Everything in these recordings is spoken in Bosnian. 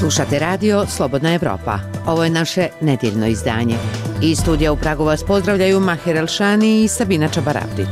Slušate radio Slobodna Evropa. Ovo je naše nedjeljno izdanje. Iz studija u Pragu vas pozdravljaju Mahir Elšani i Sabina Čabarabdić.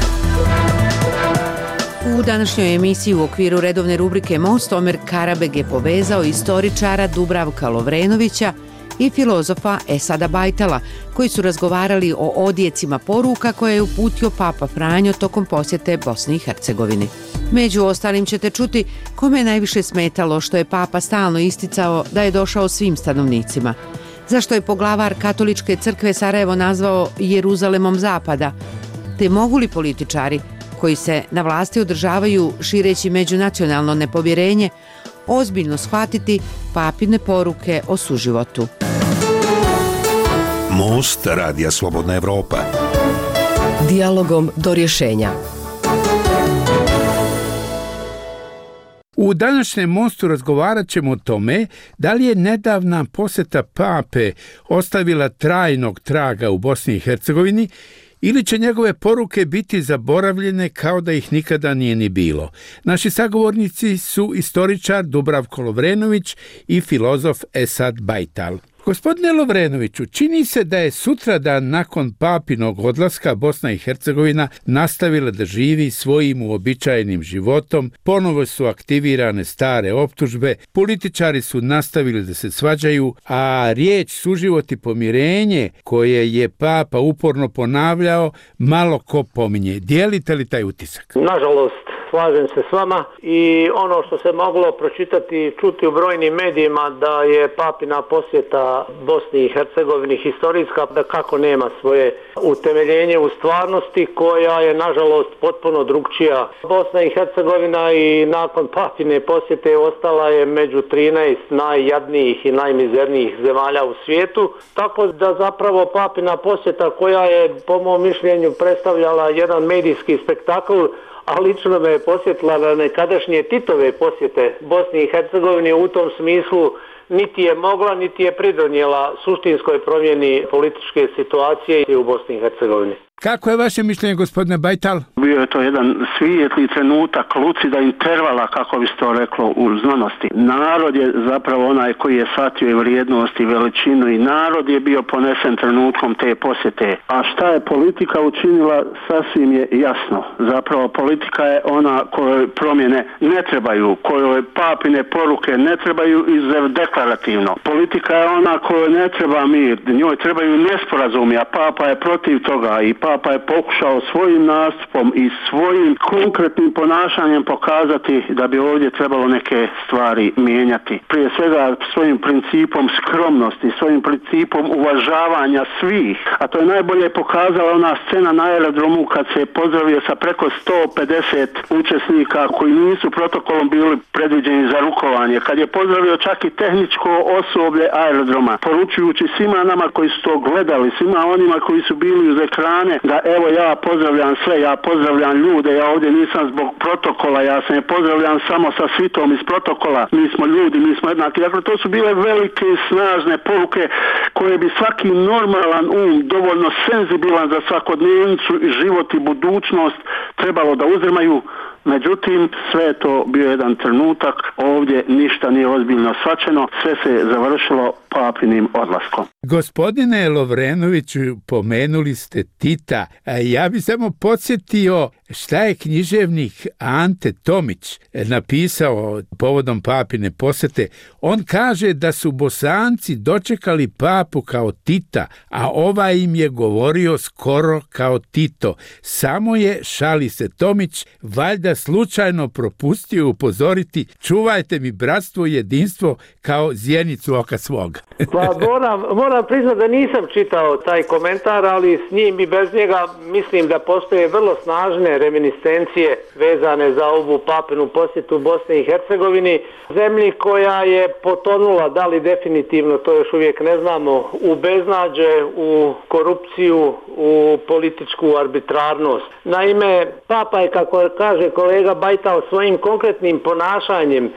U današnjoj emisiji u okviru redovne rubrike Most Omer Karabeg je povezao istoričara Dubravka Lovrenovića i filozofa Esada Bajtala, koji su razgovarali o odjecima poruka koje je uputio Papa Franjo tokom posjete Bosni i Hercegovini. Među ostalim ćete čuti kome je najviše smetalo što je Papa stalno isticao da je došao svim stanovnicima, zašto je poglavar Katoličke crkve Sarajevo nazvao Jeruzalemom zapada, te mogu li političari koji se na vlasti održavaju šireći međunacionalno nepovjerenje ozbiljno shvatiti papine poruke o suživotu. Most radija Slobodna Evropa. Dijalogom do rješenja. U današnjem mostu razgovarat ćemo o tome da li je nedavna posjeta Pape ostavila trajnog traga u Bosni i Hercegovini ili će njegove poruke biti zaboravljene kao da ih nikada nije ni bilo. Naši sagovornici su istoričar Dubravko Lovrenović i filozof Esad Bajtal. Gospodine Lovrenoviću, čini se da je sutradan nakon papinog odlaska Bosna i Hercegovina nastavila da živi svojim uobičajenim životom, ponovo su aktivirane stare optužbe, političari su nastavili da se svađaju, a riječ suživot i pomirenje koje je Papa uporno ponavljao, malo ko pominje. Dijelite li taj utisak? Nažalost, slažem se s vama i ono što se moglo pročitati i čuti u brojnim medijima da je papina posjeta Bosni i Hercegovini historijska, da kako nema svoje utemeljenje u stvarnosti koja je nažalost potpuno drugčija. Bosna i Hercegovina i nakon papine posjete ostala je među 13 najjadnijih i najmizernijih zemalja u svijetu, tako da zapravo papina posjeta koja je po mom mišljenju predstavljala jedan medijski spektakl, a lično me je posjetila na nekadašnje Titove posjete Bosni i Hercegovini, u tom smislu niti je mogla, niti je pridonijela suštinskoj promjeni političke situacije u Bosni i Hercegovini. Kako je vaše mišljenje, gospodine Bajtal? Bio je to jedan svijetli trenutak, lucida intervala, kako bi se to reklo u znanosti. Narod je zapravo onaj koji je shvatio i vrijednost i veličinu i narod je bio ponesen trenutkom te posjete. A šta je politika učinila, sasvim je jasno. Zapravo politika je ona kojoj promjene ne trebaju, kojoj papine poruke ne trebaju izuzev deklarativno. Politika je ona kojoj ne treba mir, njoj trebaju nesporazumi, a Papa je protiv toga i Papa je pokušao svojim nastupom i svojim konkretnim ponašanjem pokazati da bi ovdje trebalo neke stvari mijenjati. Prije svega svojim principom skromnosti, svojim principom uvažavanja svih, a to je najbolje pokazala ona scena na aerodromu kad se je pozdravio sa preko 150 učesnika koji nisu protokolom bili predviđeni za rukovanje, kad je pozdravio čak i tehničko osoblje aerodroma, poručujući svima nama koji su to gledali, svima onima koji su bili uz ekrane, da evo ja pozdravljam sve, ja pozdravljam ljude, ja ovdje nisam zbog protokola, ja se ne pozdravljam samo sa svitom iz protokola, mi smo ljudi, mi smo jednaki. Dakle, to su bile velike i snažne poruke koje bi svaki normalan dovoljno senzibilan za svakodnevnicu i život i budućnost trebalo da uzrmaju. Međutim, sve je to bio jedan trenutak, ovdje ništa nije ozbiljno shvaćeno, sve se završilo papinim odlaskom. Gospodine Lovrenoviću, pomenuli ste Tita, a ja bih samo podsjetio šta je književnik Ante Tomić napisao povodom papine posjete. On kaže da su Bosanci dočekali papu kao Tita, a ovaj im je govorio skoro kao Tito. Samo je, šali se Tomić, valjda slučajno propustio upozoriti: čuvajte mi bratstvo i jedinstvo kao zjenicu oka svoga. Pa moram priznati da nisam čitao taj komentar, ali s njim i bez njega mislim da postoje vrlo snažne reminiscencije vezane za ovu papinu posjetu Bosni i Hercegovini, zemlji koja je potonula, da li definitivno, to još uvijek ne znamo, u beznađe, u korupciju, u političku arbitrarnost. Naime, Papa je, kako kaže kolega Bajtal, svojim konkretnim ponašanjem,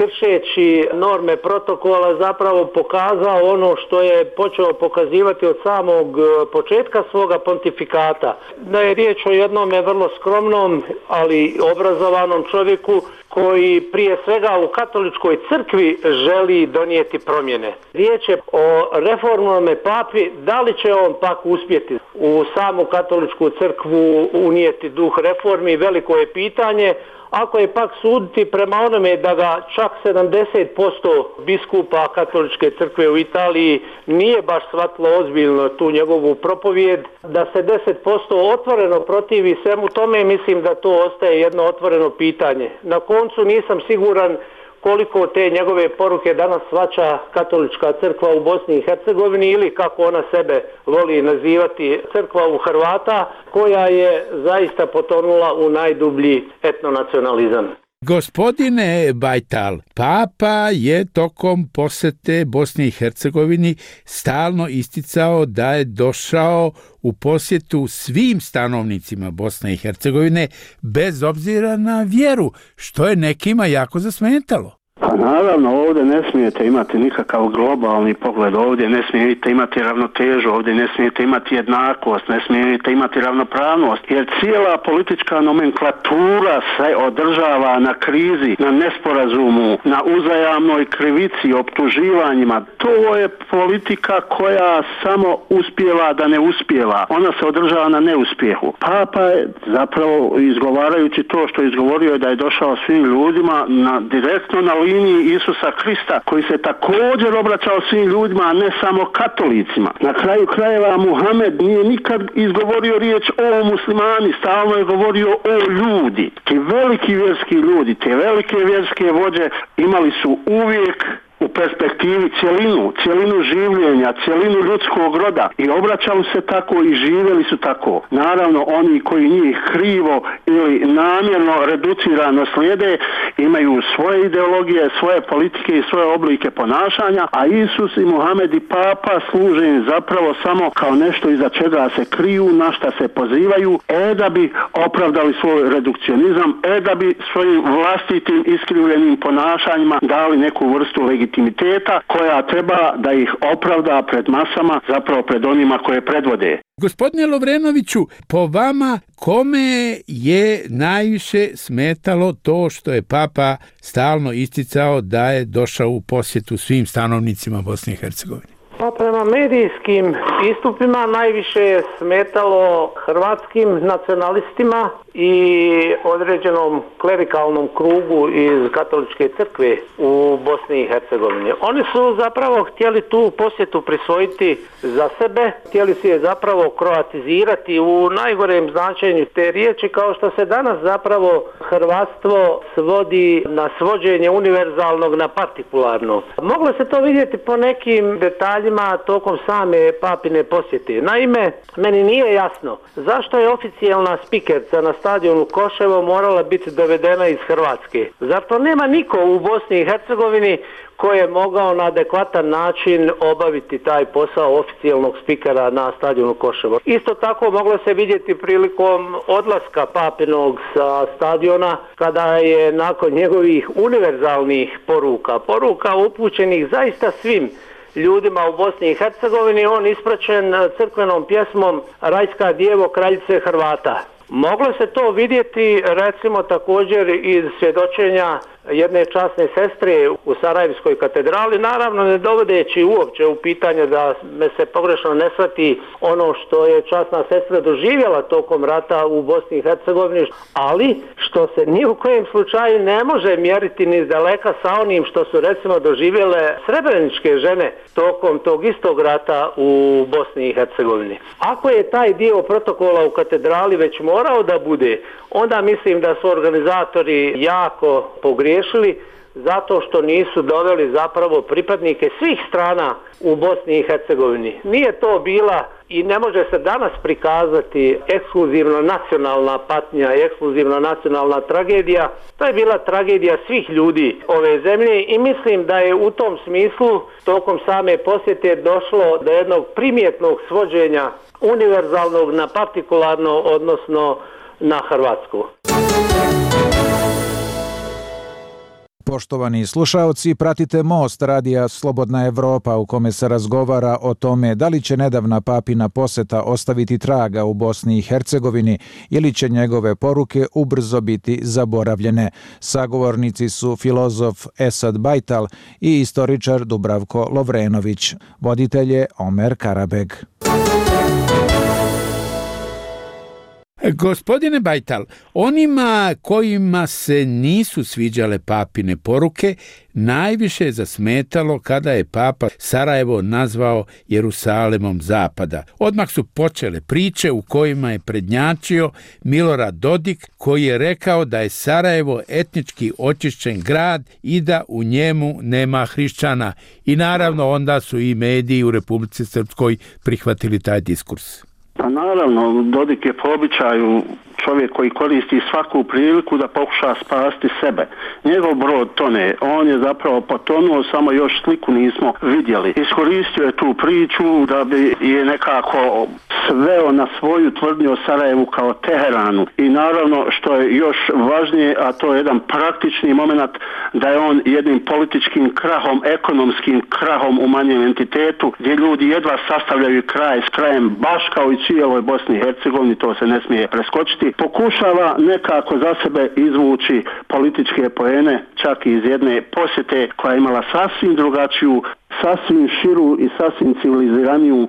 kršeći norme protokola, zapravo pokazao ono što je počeo pokazivati od samog početka svoga pontifikata. Da je riječ o jednome vrlo skromnom, ali obrazovanom čovjeku koji prije svega u katoličkoj crkvi želi donijeti promjene. Riječ je o reformnome papi, da li će on pak uspjeti u samu katoličku crkvu unijeti duh reformi, veliko je pitanje. Ako je pak suditi prema onome da ga čak 70% biskupa katoličke crkve u Italiji nije baš shvatilo ozbiljno tu njegovu propovijed, da se 10% otvoreno protivi svemu tome, mislim da to ostaje jedno otvoreno pitanje. Na koncu nisam siguran koliko te njegove poruke danas shvaća katolička crkva u Bosni i Hercegovini ili kako ona sebe voli nazivati crkva u Hrvata, koja je zaista potonula u najdublji etnonacionalizam. Gospodine Bajtal, Papa je tokom posjete Bosni i Hercegovini stalno isticao da je došao u posjetu svim stanovnicima Bosne i Hercegovine bez obzira na vjeru, što je nekima jako zasmetalo. Pa naravno, ovdje ne smijete imati nikakav globalni pogled, ovdje ne smijete imati ravnotežu, ovdje ne smijete imati jednakost, ne smijete imati ravnopravnost, jer cijela politička nomenklatura se održava na krizi, na nesporazumu, na uzajamnoj krivici, optuživanjima. To je politika koja samo uspijeva da ne uspijeva. Ona se održava na neuspjehu. Papa je zapravo, izgovarajući to što je izgovorio, da je došao svim ljudima direktno na liniji Isusa Krista, koji se također obraćao svim ljudima, a ne samo katolicima. Na kraju krajeva Muhamed nije nikad izgovorio riječ o muslimani, stalno je govorio o ljudi. Ti veliki vjerski ljudi, te velike vjerske vođe imali su uvijek u perspektivi cjelinu življenja, cjelinu ljudskog roda i obraćali se tako i živjeli su tako. Naravno, oni koji njih krivo ili namjerno reducirano slijede imaju svoje ideologije, svoje politike i svoje oblike ponašanja, a Isus i Muhamed i Papa služe im zapravo samo kao nešto iza čega se kriju, na šta se pozivaju, da bi opravdali svoj redukcionizam, da bi svojim vlastitim iskrivljenim ponašanjima dali neku vrstu legitimiteta koja treba da ih opravda pred masama, zapravo pred onima koje predvode. Gospodine Lovrenoviću, po vama kome je najviše smetalo to što je Papa stalno isticao da je došao u posjetu svim stanovnicima Bosne i Hercegovine? Pa prema medijskim istupima najviše je smetalo hrvatskim nacionalistima i određenom klerikalnom krugu iz katoličke crkve u Bosni i Hercegovini. Oni su zapravo htjeli tu posjetu prisvojiti za sebe, htjeli su je zapravo kroatizirati u najgorem značenju te riječi, kao što se danas zapravo hrvatstvo svodi na svođenje univerzalnog na partikularno. Moglo se to vidjeti po nekim detaljima tokom same papine posjete. Naime, meni nije jasno zašto je oficijalna spikerca na stadionu Koševo morala biti dovedena iz Hrvatske. Zar to nema niko u Bosni i Hercegovini koji je mogao na adekvatan način obaviti taj posao oficijalnog spikera na stadionu Koševo? Isto tako moglo se vidjeti prilikom odlaska papinog sa stadiona, kada je nakon njegovih univerzalnih poruka upućenih zaista svim ljudima u Bosni i Hercegovini, on ispraćen crkvenom pjesmom Rajska djevo kraljice Hrvata. Moglo se to vidjeti recimo također iz svjedočenja jedne časne sestre u Sarajevskoj katedrali, naravno ne dovodeći uopće u pitanje da me se pogrešno ne shvati ono što je časna sestra doživjela tokom rata u Bosni i Hercegovini, ali što se ni u kojem slučaju ne može mjeriti ni daleka sa onim što su recimo doživjele srebreničke žene tokom tog istog rata u Bosni i Hercegovini. Ako je taj dio protokola u katedrali već morao da bude, onda mislim da su organizatori jako pogriješili zato što nisu doveli zapravo pripadnike svih strana u Bosni i Hercegovini. Nije to bila i ne može se danas prikazati ekskluzivno nacionalna patnja, ekskluzivno nacionalna tragedija. To je bila tragedija svih ljudi ove zemlje i mislim da je u tom smislu tokom same posjete došlo do jednog primjetnog svođenja univerzalnog na partikularno, odnosno na hrvatsku. Poštovani slušaoci, pratite Most radija Slobodna Evropa u kome se razgovara o tome da li će nedavna papina poseta ostaviti traga u Bosni i Hercegovini ili će njegove poruke ubrzo biti zaboravljene. Sagovornici su filozof Esad Bajtal i istoričar Dubravko Lovrenović. Voditelj je Omer Karabeg. Gospodine Bajtal, onima kojima se nisu sviđale papine poruke, najviše je zasmetalo kada je papa Sarajevo nazvao Jerusalemom zapada. Odmah su počele priče u kojima je prednjačio Milorad Dodik, koji je rekao da je Sarajevo etnički očišćen grad i da u njemu nema hrišćana. I naravno onda su i mediji u Republici Srpskoj prihvatili taj diskurs. Pa naravno, Dodik je po običaju čovjek koji koristi svaku priliku da pokuša spasti sebe. Njegov brod tone, on je zapravo potonuo, samo još sliku nismo vidjeli. Iskoristio je tu priču da bi je nekako sveo na svoju tvrdnju o Sarajevu kao Teheranu. I naravno, što je još važnije, a to je jedan praktični moment, da je on jednim političkim krahom, ekonomskim krahom u manjem entitetu, gdje ljudi jedva sastavljaju kraj s krajem, baš kao i cijeloj Bosni i Hercegovini, to se ne smije preskočiti, pokušava nekako za sebe izvući političke poene, čak i iz jedne posjete koja je imala sasvim drugačiju, sasvim širu i sasvim civiliziraniju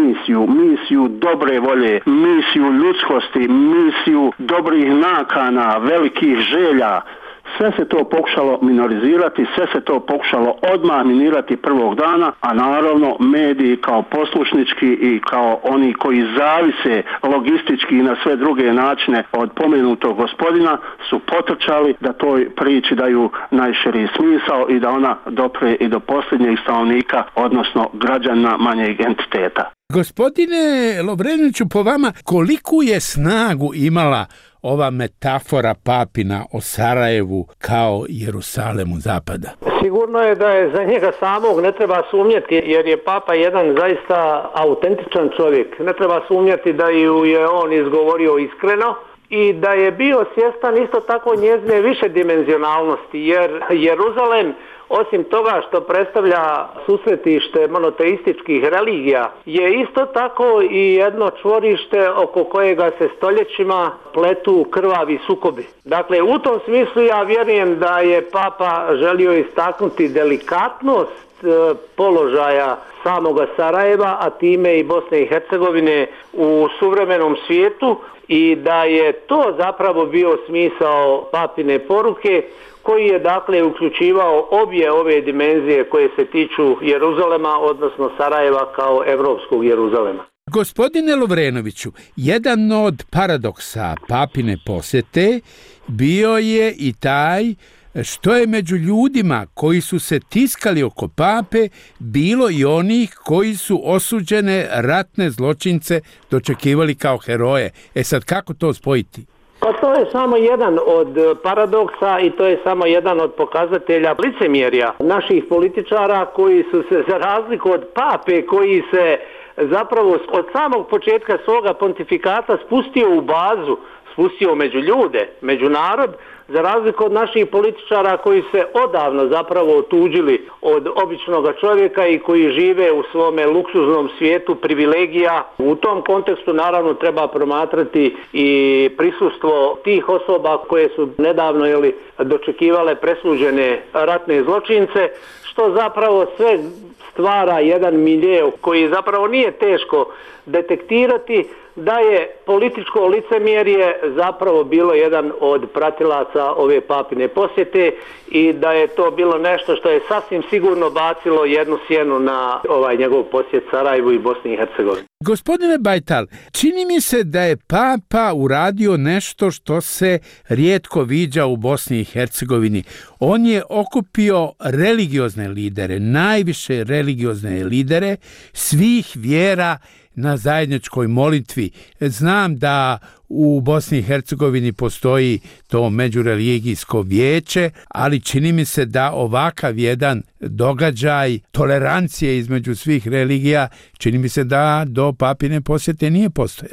misiju dobre volje, misiju ljudskosti, misiju dobrih nakana, velikih želja. Sve se to pokušalo minorizirati, sve se to pokušalo odmah minirati prvog dana, a naravno mediji kao poslušnički i kao oni koji zavise logistički i na sve druge načine od pomenutog gospodina su potrčali da toj priči daju najširi smisao i da ona dopre i do posljednjeg stanovnika, odnosno građana manjeg entiteta. Gospodine Lovrenoviću, po vama, koliku je snagu imala ova metafora papina o Sarajevu kao Jerusalemu zapada? Sigurno je da je za njega samog ne treba sumnjati, jer je papa jedan zaista autentičan čovjek. Ne treba sumnjati da ju je on izgovorio iskreno i da je bio svjestan isto tako njezine višedimenzionalnosti, jer Jeruzalem, osim toga što predstavlja susretište monoteističkih religija, je isto tako i jedno čvorište oko kojega se stoljećima pletu krvavi sukobi. Dakle, u tom smislu ja vjerujem da je papa želio istaknuti delikatnost položaja samoga Sarajeva, a time i Bosne i Hercegovine u suvremenom svijetu, i da je to zapravo bio smisao papine poruke, koji je dakle uključivao obje ove dimenzije koje se tiču Jeruzalema, odnosno Sarajeva kao evropskog Jeruzalema. Gospodine Lovrenoviću, jedan od paradoksa papine posjete bio je i taj što je među ljudima koji su se tiskali oko pape bilo i onih koji su osuđene ratne zločince dočekivali kao heroje. Sad, kako to spojiti? Pa to je samo jedan od paradoksa i to je samo jedan od pokazatelja licemjerja naših političara koji su se, za razliku od pape koji se zapravo od samog početka svoga pontifikata spustio u bazu, spustio među ljude, među narod, za razliku od naših političara koji se odavno zapravo otuđili od običnog čovjeka i koji žive u svome luksuznom svijetu privilegija. U tom kontekstu naravno treba promatrati i prisustvo tih osoba koje su nedavno dočekivale presuđene ratne zločince, što zapravo sve stvara jedan milje koji zapravo nije teško detektirati, da je političko licemjerje zapravo bilo jedan od pratilaca ove papine posjete i da je to bilo nešto što je sasvim sigurno bacilo jednu sjenu na ovaj njegov posjet Sarajevu i Bosni i Hercegovini. Gospodine Bajtal, čini mi se da je papa uradio nešto što se rijetko viđa u Bosni i Hercegovini. On je okupio religiozne lidere, najviše religiozne lidere svih vjera na zajedničkoj molitvi. Znam da u Bosni i Hercegovini postoji to međureligijsko vijeće, ali čini mi se da ovakav jedan događaj tolerancije između svih religija, čini mi se da do papine posjete nije postojao. Pa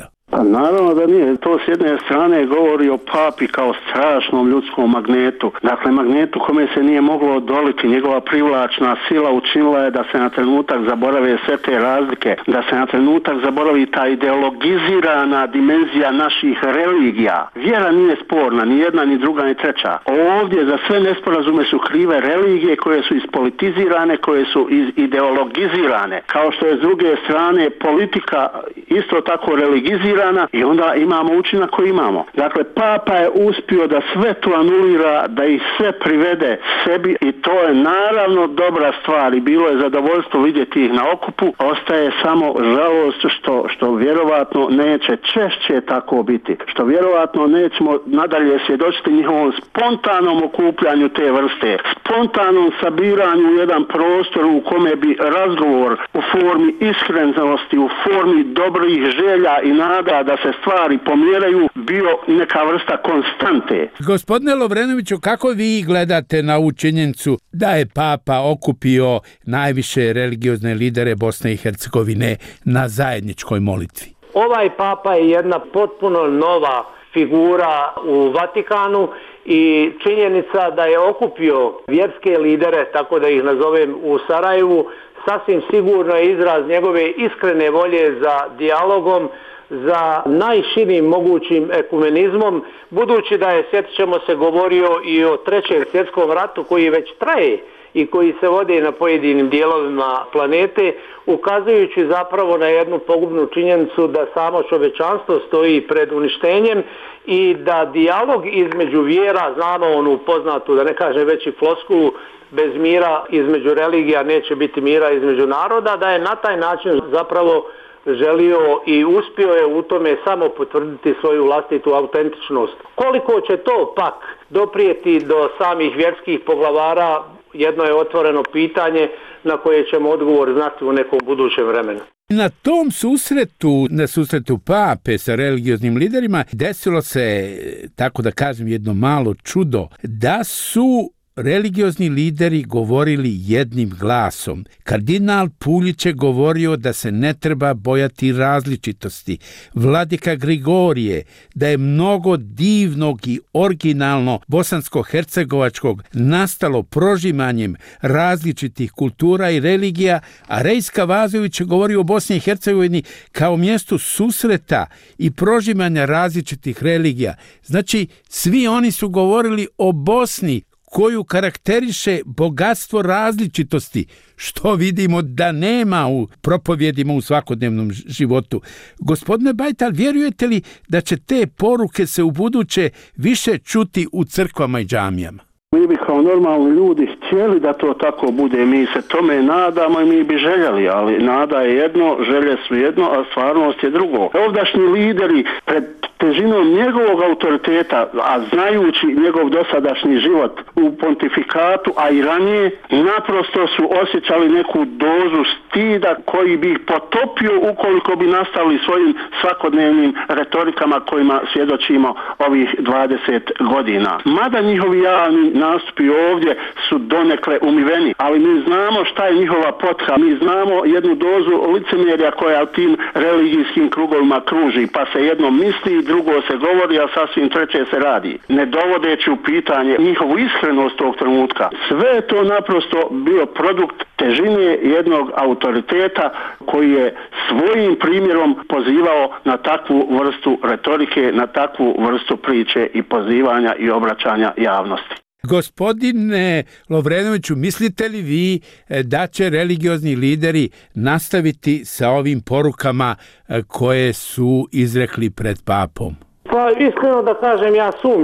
Pa naravno da nije. To s jedne strane govori o papi kao strašnom ljudskom magnetu. Dakle, magnetu kome se nije moglo odoliti. Njegova privlačna sila učinila je da se na trenutak zaborave sve te razlike, da se na trenutak zaboravi ta ideologizirana dimenzija naših religija. Vjera nije sporna, ni jedna, ni druga, ni treća. Ovdje za sve nesporazume su krive religije koje su ispolitizirane, koje su ideologizirane. Kao što je s druge strane politika isto tako religizirana i onda imamo učinak koji imamo. Dakle, papa je uspio da sve to anulira, da ih sve privede sebi i to je naravno dobra stvar i bilo je zadovoljstvo vidjeti ih na okupu. Ostaje samo žalost što vjerovatno neće češće tako biti. Što vjerovatno nećemo nadalje svjedočiti njihovom spontanom okupljanju te vrste, spontanom sabiranju u jedan prostor u kome bi razgovor u formi iskrenosti, u formi dobrih želja i nada da se stvari pomjeraju bio neka vrsta konstante. Gospodine Lovrenoviću, kako vi gledate na ovu činjenicu da je papa okupio najviše religiozne lidere Bosne i Hercegovine na zajedničkoj molitvi? Ovaj papa je jedna potpuno nova figura u Vatikanu i činjenica da je okupio vjerske lidere, tako da ih nazovem, u Sarajevu, sasvim sigurno je izraz njegove iskrene volje za dijalogom, za najširim mogućim ekumenizmom, budući da je, sjetit ćemo se, govorio i o Trećem svjetskom ratu koji već traje i koji se vode na pojedinim dijelovima planete, ukazujući zapravo na jednu pogubnu činjenicu da samo čovječanstvo stoji pred uništenjem i da dijalog između vjera, znamo onu poznatu, da ne kažem veći floskulu, bez mira između religija neće biti mira između naroda, da je na taj način zapravo želio i uspio je u tome samo potvrditi svoju vlastitu autentičnost. Koliko će to pak doprijeti do samih vjerskih poglavara, jedno je otvoreno pitanje na koje ćemo odgovor znati u nekom budućem vremenu. Na tom susretu, na susretu pape sa religioznim liderima, desilo se, tako da kažem, jedno malo čudo, da su religiozni lideri govorili jednim glasom. Kardinal Puljić je govorio da se ne treba bojati različitosti. Vladika Grigorije da je mnogo divnog i originalno bosansko-hercegovačkog nastalo prožimanjem različitih kultura i religija, a Rejska Vazović je govorio o Bosni i Hercegovini kao mjestu susreta i prožimanja različitih religija. Znači, svi oni su govorili o Bosni koju karakteriše bogatstvo različitosti, što vidimo da nema u propovjedima u svakodnevnom životu. Gospodine Bajtal, vjerujete li da će te poruke se u buduće više čuti u crkvama i džamijama? Mi bi kao normalni ljudi htjeli da to tako bude, mi se tome nadamo i mi bi željeli, ali nada je jedno, želje su jedno, a stvarnost je drugo. Ovdašnji lideri pred težinom njegovog autoriteta, a znajući njegov dosadašnji život u pontifikatu, a i ranije, naprosto su osjećali neku dozu stida koji bi ih potopio ukoliko bi nastavili svojim svakodnevnim retorikama kojima svjedočimo ovih 20 godina. Mada njihovi javni nastupi ovdje su donekle umiveni, ali mi znamo šta je njihova potka, mi znamo jednu dozu licemjerja koja u tim religijskim krugovima kruži, pa se jedno misli, drugo se govori, a sasvim treće se radi. Ne dovodeći u pitanje njihovu iskrenost tog trenutka. Sve je to naprosto bio produkt težine jednog autoriteta koji je svojim primjerom pozivao na takvu vrstu retorike, na takvu vrstu priče i pozivanja i obraćanja javnosti. Gospodine Lovrenoviću, mislite li vi da će religiozni lideri nastaviti sa ovim porukama koje su izrekli pred papom? Pa iskreno da kažem,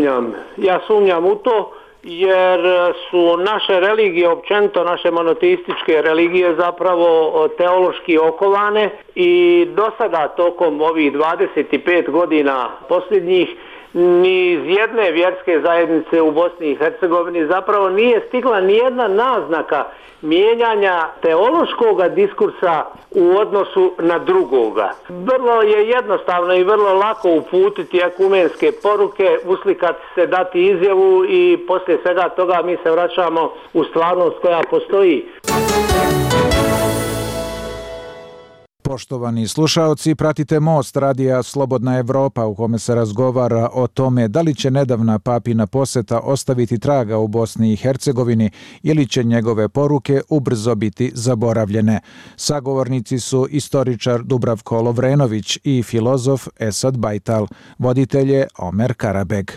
ja sumnjam u to, jer su naše religije, općenito naše monoteističke religije, zapravo teološki okovane i do sada tokom ovih 25 godina posljednjih ni iz jedne vjerske zajednice u Bosni i Hercegovini zapravo nije stigla ni jedna naznaka mijenjanja teološkog diskursa u odnosu na drugoga. Vrlo je jednostavno i vrlo lako uputiti ekumenske poruke, uslikati se, dati izjavu i poslije svega toga mi se vraćamo u stvarnost koja postoji. Poštovani slušaoci, pratite Most radija Slobodna Evropa u kome se razgovara o tome da li će nedavna papina poseta ostaviti traga u Bosni i Hercegovini ili će njegove poruke ubrzo biti zaboravljene. Sagovornici su istoričar Dubravko Lovrenović i filozof Esad Bajtal. Voditelj je Omer Karabeg.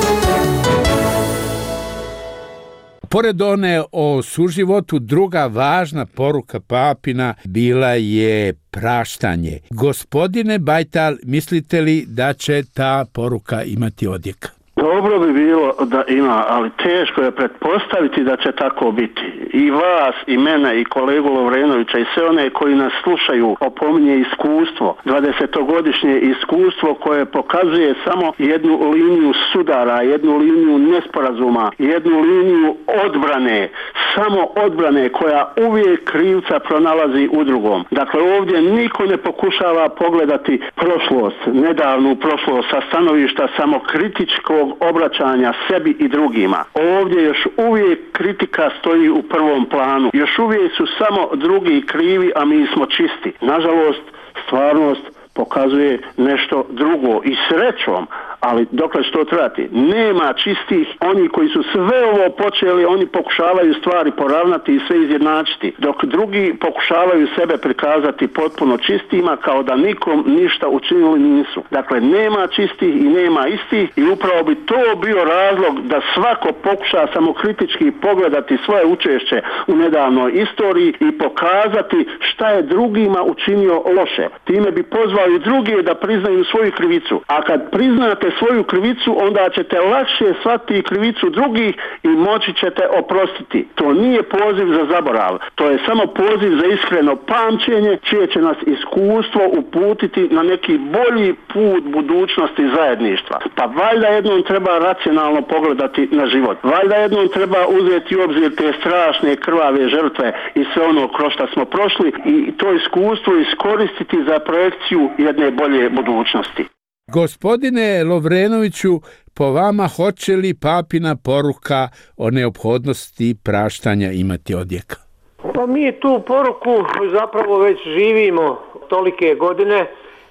Pored one o suživotu, druga važna poruka papina bila je praštanje. Gospodine Bajtal, mislite li da će ta poruka imati odjek? Dobro bi bilo da ima, ali teško je pretpostaviti da će tako biti. I vas, i mene, i kolegu Lovrenovića, i sve one koji nas slušaju opominje iskustvo, 20-godišnje iskustvo koje pokazuje samo jednu liniju sudara, jednu liniju nesporazuma, jednu liniju odbrane, samo odbrane koja uvijek krivca pronalazi u drugom. Dakle, ovdje niko ne pokušava pogledati prošlost, nedavnu prošlost sa stanovišta samokritičkog obraćanja sebi i drugima. Ovdje još uvijek kritika stoji u prvom planu. Još uvijek su samo drugi krivi, a mi smo čisti. Nažalost, stvarnost pokazuje nešto drugo i srećom, ali dokle što trati, nema čistih. Oni koji su sve ovo počeli, oni pokušavaju stvari poravnati i sve izjednačiti, dok drugi pokušavaju sebe prikazati potpuno čistima, kao da nikom ništa učinili nisu. Dakle, nema čistih i nema istih, i upravo bi to bio razlog da svako pokuša samokritički pogledati svoje učešće u nedavnoj istoriji i pokazati šta je drugima učinio loše. Time bi pozvao i drugi da priznaju svoju krivicu. A kad priznate svoju krivicu, onda ćete lakše shvatiti krivicu drugih i moći ćete oprostiti. To nije poziv za zaborav. To je samo poziv za iskreno pamćenje, čije će nas iskustvo uputiti na neki bolji put budućnosti zajedništva. Pa valjda jednom treba racionalno pogledati na život. Valjda jednom treba uzeti u obzir te strašne krvave žrtve i sve ono kroz što smo prošli i to iskustvo iskoristiti za projekciju jedne bolje budućnosti. Gospodine Lovrenoviću, po vama hoće li papina poruka o neophodnosti praštanja imati odjeka? Pa mi tu poruku zapravo već živimo tolike godine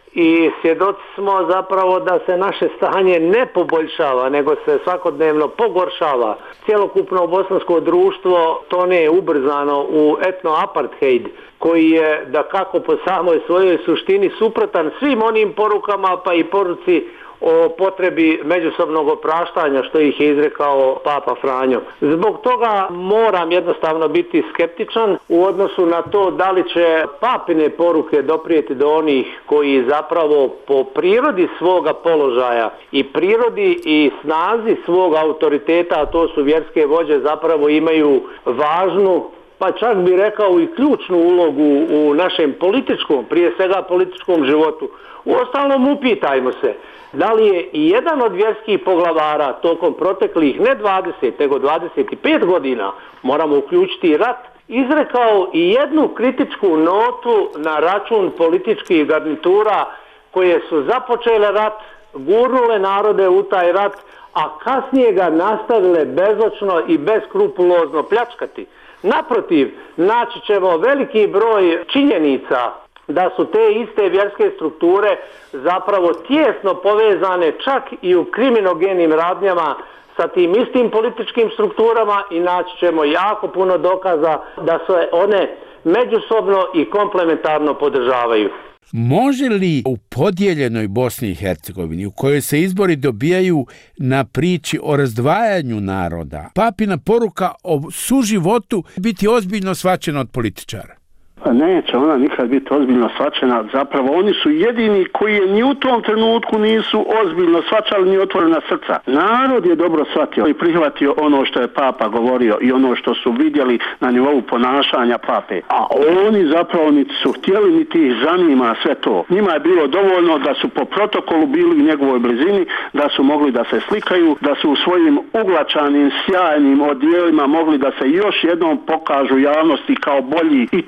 i svjedoci smo zapravo da se naše stanje ne poboljšava, nego se svakodnevno pogoršava. Cjelokupno bosansko društvo tone ubrzano u etno-apartheid, koji je dakako po samoj svojoj suštini suprotan svim onim porukama, pa i poruci o potrebi međusobnog opraštanja, što ih je izrekao Papa Franjo. Zbog toga moram jednostavno biti skeptičan u odnosu na to da li će papine poruke doprijeti do onih koji zapravo po prirodi svoga položaja i prirodi i snazi svog autoriteta, a to su vjerske vođe, zapravo imaju važnu, pa čak bi rekao i ključnu ulogu u našem političkom, prije svega političkom životu. Uostalom, upitajmo se, da li je i jedan od vjerskih poglavara tokom proteklih ne 20, nego 25 godina, moramo uključiti i rat, izrekao i jednu kritičku notu na račun političkih garnitura koje su započele rat, gurnule narode u taj rat, a kasnije ga nastavile bezočno i beskrupulozno pljačkati. Naprotiv, naći ćemo veliki broj činjenica da su te iste vjerske strukture zapravo tijesno povezane čak i u kriminogenim radnjama sa tim istim političkim strukturama i naći ćemo jako puno dokaza da se one međusobno i komplementarno podržavaju. Može li u podijeljenoj Bosni i Hercegovini, u kojoj se izbori dobijaju na priči o razdvajanju naroda, papina poruka o suživotu biti ozbiljno shvaćena od političara? Neće ona nikad biti ozbiljno shvaćena. Zapravo oni su jedini koji je ni u tom trenutku nisu ozbiljno shvaćali ni otvorena srca. Narod je dobro shvatio i prihvatio ono što je Papa govorio i ono što su vidjeli na nivou ponašanja Pape. A oni zapravo niti su htjeli, niti ih zanima sve to. Njima je bilo dovoljno da su po protokolu bili u njegovoj blizini, da su mogli da se slikaju, da su u svojim uglačanim, sjajnim odjelima mogli da se još jednom pokažu javnosti kao bolji i čišći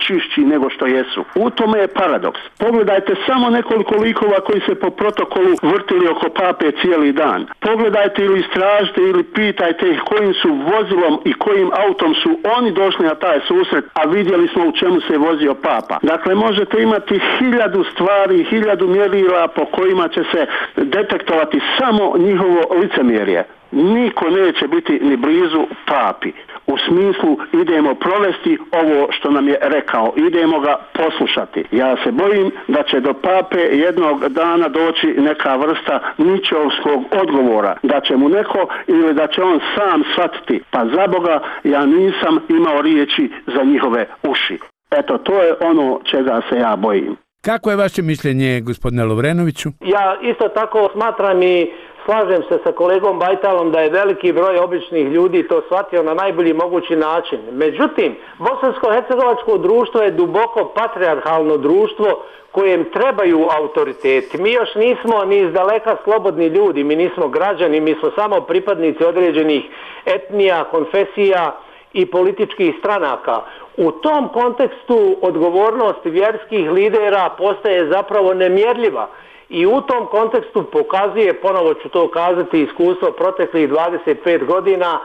nego što jesu. U tome je paradoks. Pogledajte samo nekoliko likova koji se po protokolu vrtili oko pape cijeli dan. Pogledajte ili istražite ili pitajte ih kojim su vozilom i kojim autom su oni došli na taj susret, a vidjeli smo u čemu se vozio papa. Dakle, možete imati 1000 stvari, 1000 mjerila po kojima će se detektovati samo njihovo licemjerje. Niko neće biti ni blizu papi. U smislu idemo provesti ovo što nam je rekao, idemo ga poslušati. Ja se bojim da će do pape jednog dana doći neka vrsta ničovskog odgovora, da će mu neko ili da će on sam shvatiti, pa za Boga ja nisam imao riječi za njihove uši. Eto, to je ono čega se ja bojim. Kako je vaše mišljenje, gospodine Lovrenoviću? Ja isto tako smatram i slažem se sa kolegom Bajtalom da je veliki broj običnih ljudi to shvatio na najbolji mogući način. Međutim, bosansko-hercegovačko društvo je duboko patrijarhalno društvo kojem trebaju autoriteti. Mi još nismo ni izdaleka slobodni ljudi, mi nismo građani, mi smo samo pripadnici određenih etnija, konfesija i političkih stranaka. U tom kontekstu odgovornost vjerskih lidera postaje zapravo nemjerljiva. I u tom kontekstu pokazuje, ponovo ću to kazati, iskustvo proteklih 25 godina,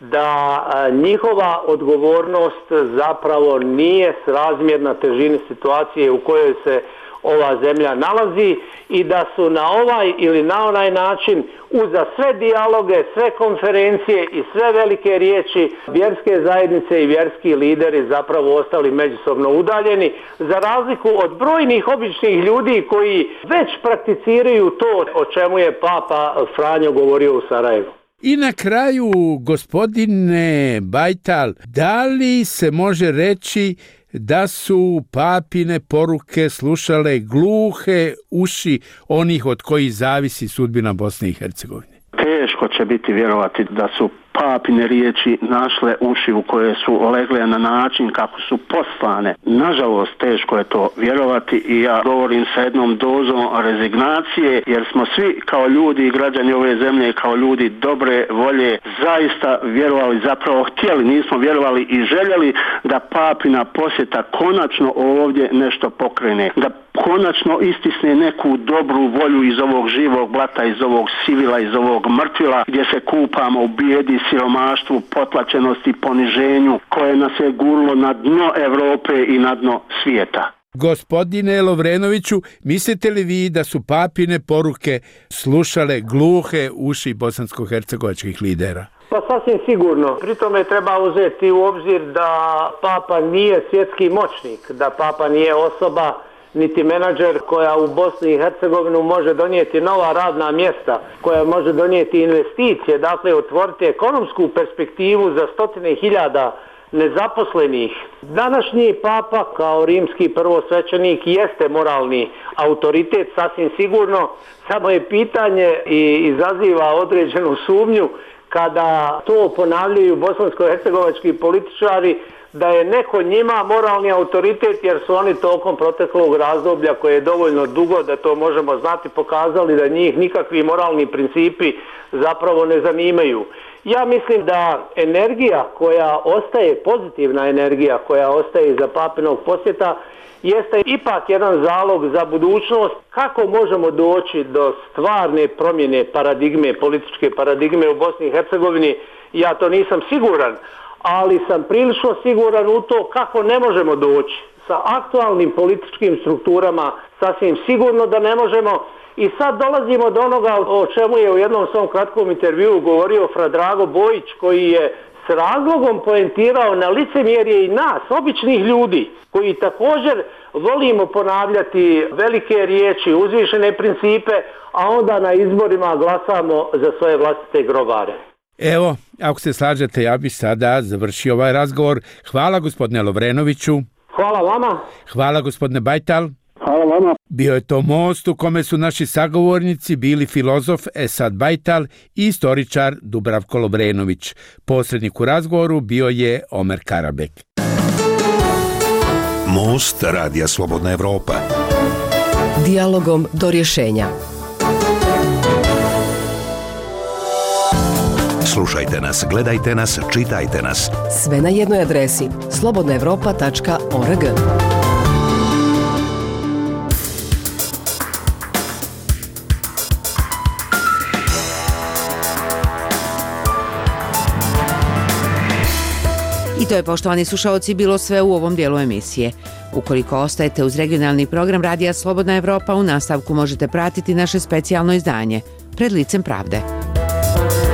da njihova odgovornost zapravo nije srazmjerna težini situacije u kojoj se ova zemlja nalazi i da su na ovaj ili na onaj način uza sve dijaloge, sve konferencije i sve velike riječi vjerske zajednice i vjerski lideri zapravo ostali međusobno udaljeni, za razliku od brojnih običnih ljudi koji već prakticiraju to o čemu je Papa Franjo govorio u Sarajevu. I na kraju, gospodine Bajtal, da li se može reći da su papine poruke slušale gluhe uši onih od kojih zavisi sudbina Bosne i Hercegovine? Teško će biti vjerovati da su papine riječi našle uši u koje su legle na način kako su poslane. Nažalost, teško je to vjerovati i ja govorim sa jednom dozom rezignacije, jer smo svi kao ljudi i građani ove zemlje, kao ljudi dobre volje, zaista vjerovali, zapravo htjeli, nismo vjerovali i željeli da papina posjeta konačno ovdje nešto pokrene, da konačno istisne neku dobru volju iz ovog živog blata, iz ovog sivila, iz ovog mrtvila gdje se kupamo u bijedi, siromaštvu, potlačenosti, poniženju koje nas je gurlo na dno Europe i na dno svijeta. Gospodine Lovrenoviću, mislite li vi da su papine poruke slušale gluhe uši bosansko-hercegovačkih lidera? Pa sasvim sigurno. Pri tome treba uzeti u obzir da Papa nije svjetski moćnik, da Papa nije osoba niti menadžer koja u Bosni i Hercegovinu može donijeti nova radna mjesta, koja može donijeti investicije, dakle otvoriti ekonomsku perspektivu za 100.000 nezaposlenih. Današnji Papa kao rimski prvosvećenik jeste moralni autoritet, sasvim sigurno, samo je pitanje i izaziva određenu sumnju kada to ponavljaju bosansko-hercegovački političari, da je neko njima moralni autoritet, jer su oni tokom proteklog razdoblja koje je dovoljno dugo da to možemo znati pokazali da njih nikakvi moralni principi zapravo ne zanimaju. Ja mislim da energija koja ostaje, pozitivna energija koja ostaje iza papinog posjeta, jeste ipak jedan zalog za budućnost kako možemo doći do stvarne promjene paradigme, političke paradigme u Bosni i Hercegovini. Ja to nisam siguran, ali sam prilično siguran u to kako ne možemo doći. Sa aktualnim političkim strukturama sasvim sigurno da ne možemo. I sad dolazimo do onoga o čemu je u jednom svom kratkom intervjuu govorio Fra Drago Bojić, koji je s razlogom poentirao na licemjerje i nas, običnih ljudi, koji također volimo ponavljati velike riječi, uzvišene principe, a onda na izborima glasamo za svoje vlastite grobare. Evo, ako se slažete, ja bih sada završio ovaj razgovor. Hvala gospodine Lovrenoviću. Hvala vama. Hvala gospodine Bajtal. Hvala vama. Bio je to most u kome su naši sagovornici bili filozof Esad Bajtal i istoričar Dubravko Lovrenović. Posrednik u razgovoru bio je Omer Karabek. Most Radija Slobodna Evropa. Dijalogom do rješenja. Slušajte nas, gledajte nas, čitajte nas. Sve na jednoj adresi slobodnaevropa.org. I to je, poštovani slušaoci, bilo sve u ovom dijelu emisije. Ukoliko ostajete uz regionalni program Radija Slobodna Evropa, u nastavku možete pratiti naše specijalno izdanje Pred licem pravde.